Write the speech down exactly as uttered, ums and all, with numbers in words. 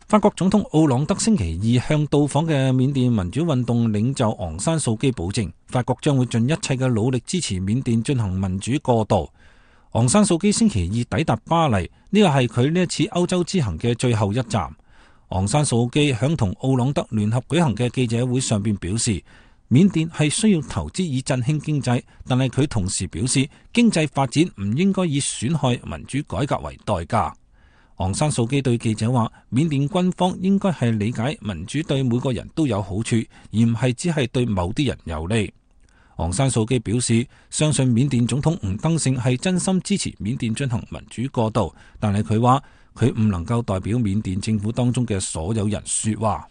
法國總統奧朗德星期二向到訪嘅緬甸民主運動領袖昂山素基保證，法國將會盡一切嘅努力支持緬甸進行民主過渡。昂山素基星期二抵達巴黎，呢個係佢呢一次歐洲之行嘅最後一站。昂山素基響同奧朗德聯合舉行嘅記者會上邊表示，緬甸係需要投資以振興經濟，但係佢同時表示，經濟發展唔應該以損害民主改革為代價。昂山素基對記者話，緬甸軍方應該係理解民主對每個人都有好處，而唔係只係對某啲人有利。昂山素基表示，相信緬甸總統吳登盛係真心支持緬甸進行民主過渡，但係佢話佢唔能夠代表緬甸政府當中嘅所有人說話。